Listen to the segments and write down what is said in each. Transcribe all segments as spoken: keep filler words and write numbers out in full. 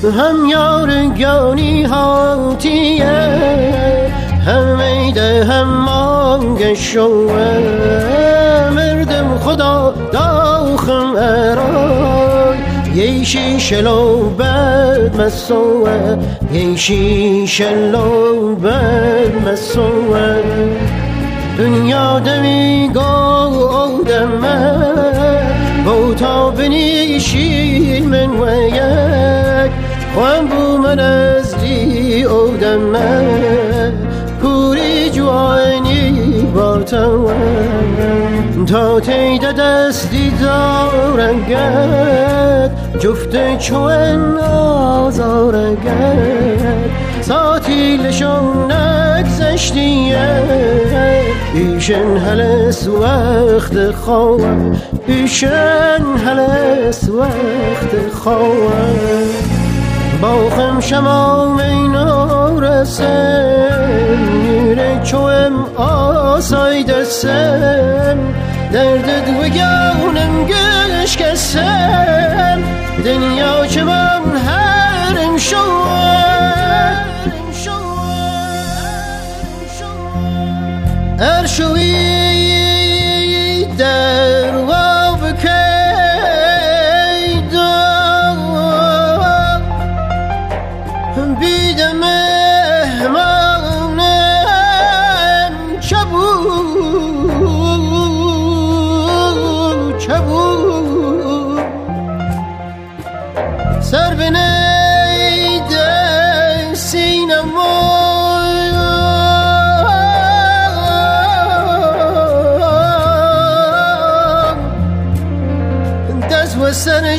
هم یارگانی هاتیه هم میده هم مانگ شوه مردم خدا داخم ارای یشی شلو بد مسوه یشی شلو بد مسوه دنیا دمی گودمه بوتا بنیشی من ویک خوام بو من از دی اودمه پوری جوانی باتوه تا تید دستی دارنگد جفت چون آزارنگد ساتی لشون نگذشتیه ایشن هلس وقت خواه ایشن هلس وقت خواه باخم شما مینو رسم نیره چوم آسای دستم دردد و گونم گش کسم دنیا چه من هرم شوم ارشوی در و بکید بیدم مهمانم چبو چبو سر بنید سینما و سر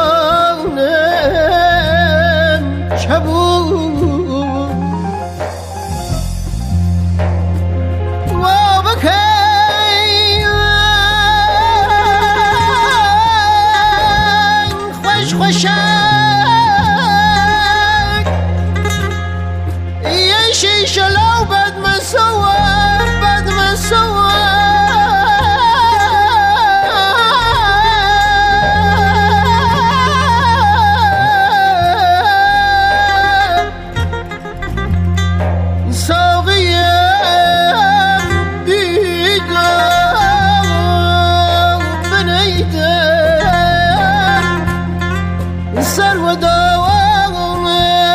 شانم چبود و بکن خوش خوشک یه شیشه لو بد مسوه بد مسوه سر و دوام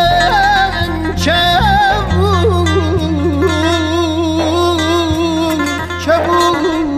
چبو چبو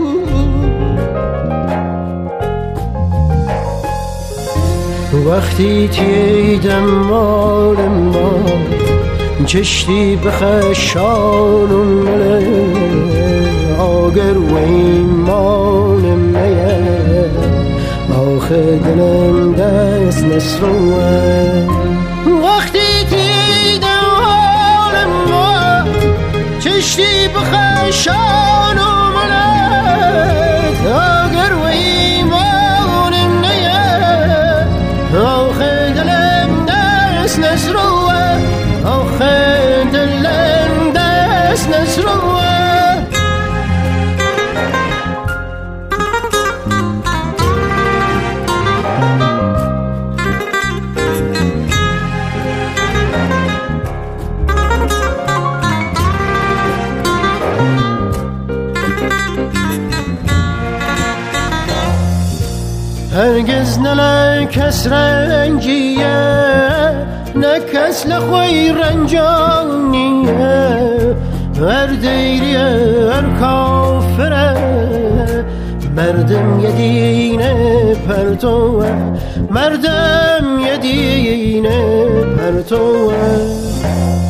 وقتی تیدم مال ما چشتی بخشانم مله آگر و ایمان میه آخه دلم دست نسروه وقتی دیدم حال ما چشتی بخشان و ملت آگر و ایمانم نیه آخه دلم دست نسروه آخه دلم دست نسروه هرگز نه کس رنجیه نه کس لخوی رنجانیه هر دیریه هر کافره مردم یه دینه پرتوه مردم یه دینه پرتوه